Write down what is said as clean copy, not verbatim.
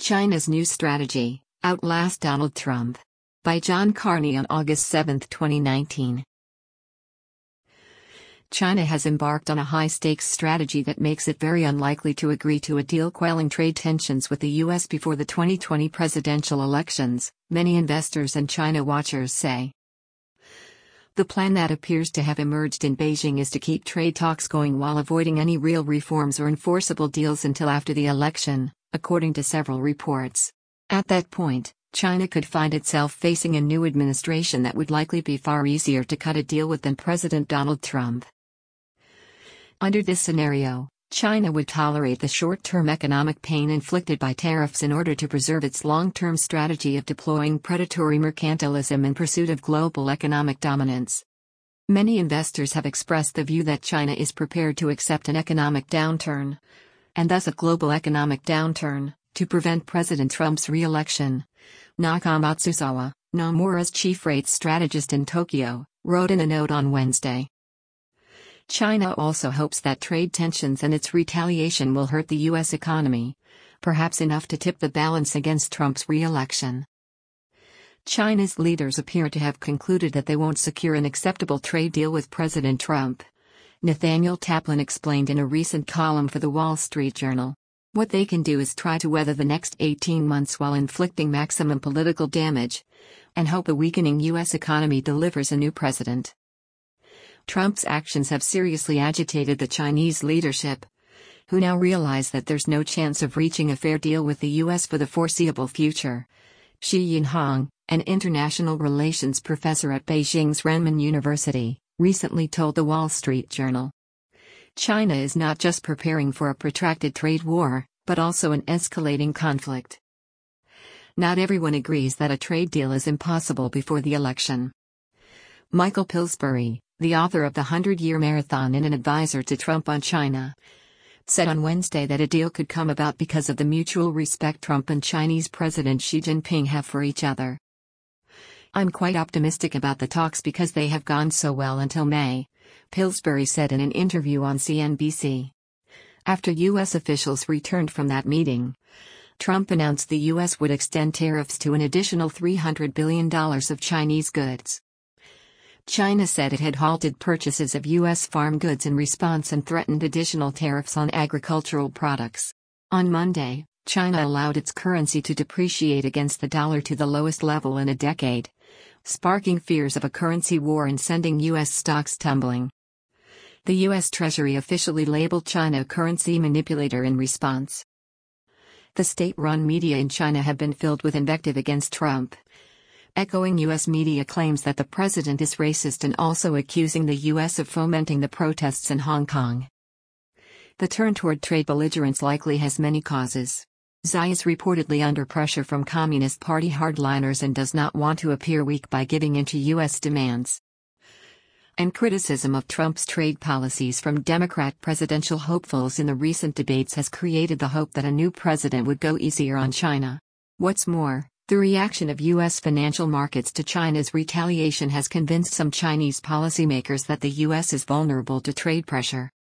China's New Strategy, Outlast Donald Trump. By John Carney on August 7, 2019. China has embarked on a high-stakes strategy that makes it very unlikely to agree to a deal quelling trade tensions with the U.S. before the 2020 presidential elections, many investors and China watchers say. The plan that appears to have emerged in Beijing is to keep trade talks going while avoiding any real reforms or enforceable deals until after the election, according to several reports. At that point, China could find itself facing a new administration that would likely be far easier to cut a deal with than President Donald Trump. Under this scenario, China would tolerate the short-term economic pain inflicted by tariffs in order to preserve its long-term strategy of deploying predatory mercantilism in pursuit of global economic dominance. Many investors have expressed the view that China is prepared to accept an economic downturn, and thus a global economic downturn, to prevent President Trump's re-election. Nakamatsusawa, Nomura's chief rates strategist in Tokyo, wrote in a note on Wednesday. China also hopes that trade tensions and its retaliation will hurt the U.S. economy, perhaps enough to tip the balance against Trump's re-election. China's leaders appear to have concluded that they won't secure an acceptable trade deal with President Trump. Nathaniel Taplin explained in a recent column for The Wall Street Journal. What they can do is try to weather the next 18 months while inflicting maximum political damage, and hope a weakening U.S. economy delivers a new president. Trump's actions have seriously agitated the Chinese leadership, who now realize that there's no chance of reaching a fair deal with the U.S. for the foreseeable future. Xi Yinhong, an international relations professor at Beijing's Renmin University, recently told The Wall Street Journal. China is not just preparing for a protracted trade war, but also an escalating conflict. Not everyone agrees that a trade deal is impossible before the election. Michael Pillsbury, the author of The 100-Year Marathon and an advisor to Trump on China, said on Wednesday that a deal could come about because of the mutual respect Trump and Chinese President Xi Jinping have for each other. I'm quite optimistic about the talks because they have gone so well until May, Pillsbury said in an interview on CNBC. After U.S. officials returned from that meeting, Trump announced the U.S. would extend tariffs to an additional $300 billion of Chinese goods. China said it had halted purchases of U.S. farm goods in response and threatened additional tariffs on agricultural products. On Monday, China allowed its currency to depreciate against the dollar to the lowest level in a decade, sparking fears of a currency war and sending U.S. stocks tumbling. The U.S. Treasury officially labeled China a currency manipulator in response. The state-run media in China have been filled with invective against Trump, echoing U.S. media claims that the president is racist and also accusing the U.S. of fomenting the protests in Hong Kong. The turn toward trade belligerence likely has many causes. Xi is reportedly under pressure from Communist Party hardliners and does not want to appear weak by giving in to U.S. demands. And criticism of Trump's trade policies from Democrat presidential hopefuls in the recent debates has created the hope that a new president would go easier on China. What's more, the reaction of U.S. financial markets to China's retaliation has convinced some Chinese policymakers that the U.S. is vulnerable to trade pressure.